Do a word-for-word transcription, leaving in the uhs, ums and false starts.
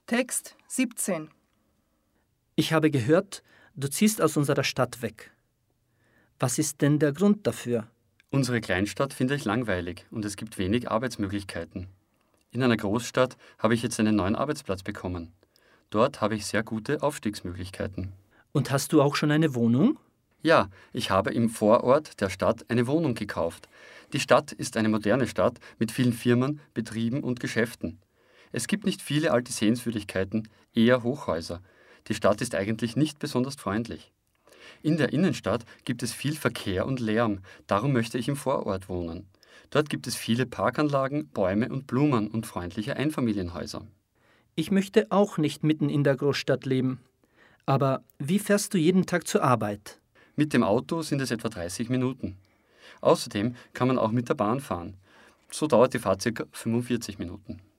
Text siebzehn. Ich habe gehört, du ziehst aus unserer Stadt weg. Was ist denn der Grund dafür? Unsere Kleinstadt finde ich langweilig und es gibt wenig Arbeitsmöglichkeiten. In einer Großstadt habe ich jetzt einen neuen Arbeitsplatz bekommen. Dort habe ich sehr gute Aufstiegsmöglichkeiten. Und hast du auch schon eine Wohnung? Ja, ich habe im Vorort der Stadt eine Wohnung gekauft. Die Stadt ist eine moderne Stadt mit vielen Firmen, Betrieben und Geschäften. Es gibt nicht viele alte Sehenswürdigkeiten, eher Hochhäuser. Die Stadt ist eigentlich nicht besonders freundlich. In der Innenstadt gibt es viel Verkehr und Lärm, darum möchte ich im Vorort wohnen. Dort gibt es viele Parkanlagen, Bäume und Blumen und freundliche Einfamilienhäuser. Ich möchte auch nicht mitten in der Großstadt leben. Aber wie fährst du jeden Tag zur Arbeit? Mit dem Auto sind es etwa dreißig Minuten. Außerdem kann man auch mit der Bahn fahren. So dauert die Fahrt ca. fünfundvierzig Minuten.